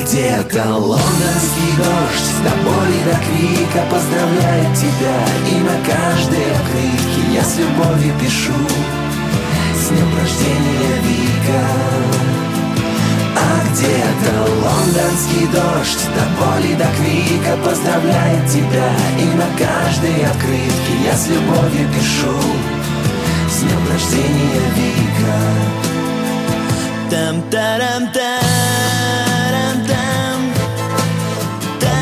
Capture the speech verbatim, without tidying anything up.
где-то лондонский дождь до боли до крика поздравляет тебя. И на каждой открытке я с любовью пишу: с днем рождения, Вика. А где-то лондонский дождь до боли до крика поздравляет тебя. И на каждой открытке я с любовью пишу: с днем рождения, Вика. Там-тарам-там.